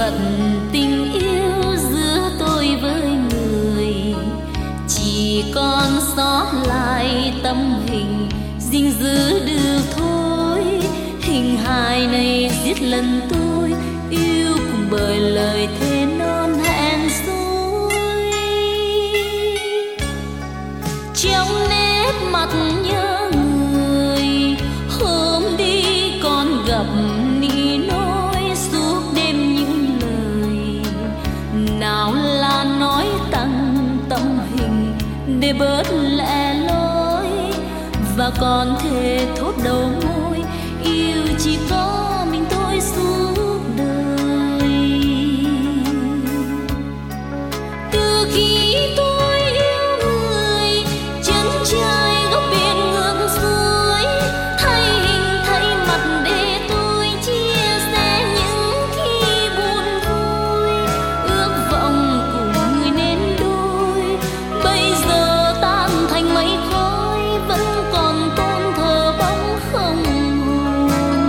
phận tình yêu giữa tôi với người, chỉ còn sót lại tâm hình gìn giữ được thôi. Hình hài này giết lần tôi yêu cùng bởi lời thề non hẹn dối. Trong nét mặt nhớ người, hôm đi còn gặp ni nói suốt đêm những lời. Nào là nói tăng tâm hình để bớt lẻ loi, và còn thề thốt đầu môi yêu chỉ có mình tôi suốt đời. Từ khi tôi yêu người, chân trời góc biển ngược xuôi, thay hình thay mặt để tôi chia sẻ những khi buồn vui. Ước vọng cùng người nên đôi, bây giờ tan thành mây khói, vẫn còn tôn thờ bóng không hồn.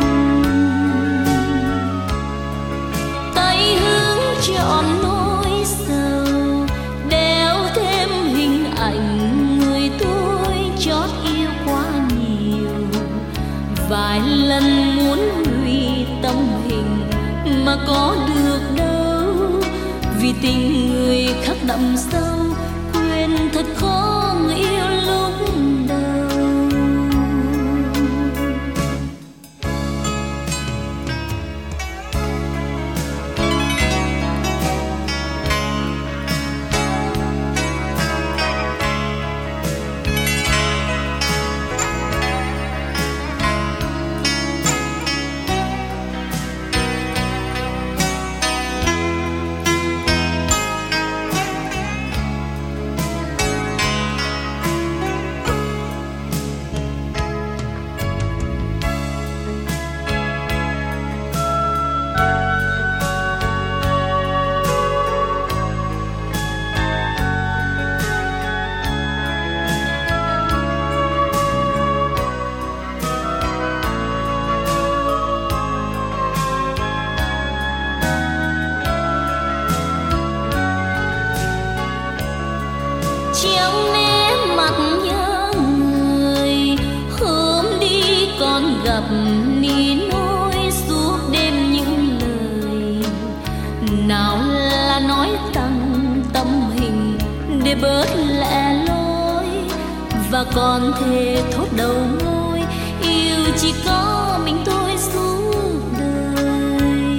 Tay hướng trọn nỗi sầu, đeo thêm hình ảnh người tôi chót yêu quá nhiều. Vài lần muốn hủy tâm hình mà có được đâu, vì tình người khắc đậm sâu, quên thật khó người yêu lúc đầu. Trong nét mặt nhớ người, hôm đi còn gặp ni nói suốt đêm những lời. Nào là nói tăng tâm hình để bớt lẻ loi, và còn thề thốt đầu môi yêu chỉ có mình tôi suốt đời.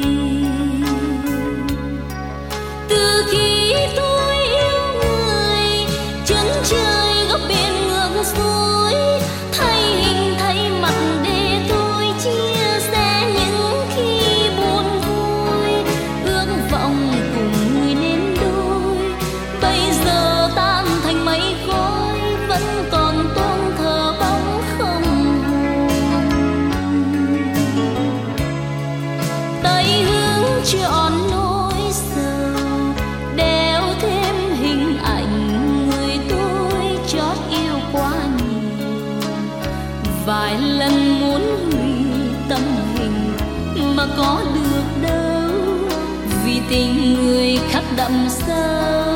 Từ khi tôi yêu người, chân trời góc biển ngược xuôi, thay hình thay mặt để tôi chia sẻ những khi buồn vui. Ước vọng cùng người nên đôi, bây giờ tan thành mây khói, vẫn còn tôn thờ bóng không hồn. Tay hướng trọn nỗi sầu, đeo thêm hình ảnh người tôi chót yêu quá nhiều. Vài lần muốn hủy tâm hình mà có được đâu, vì tình người khắc đậm sâu,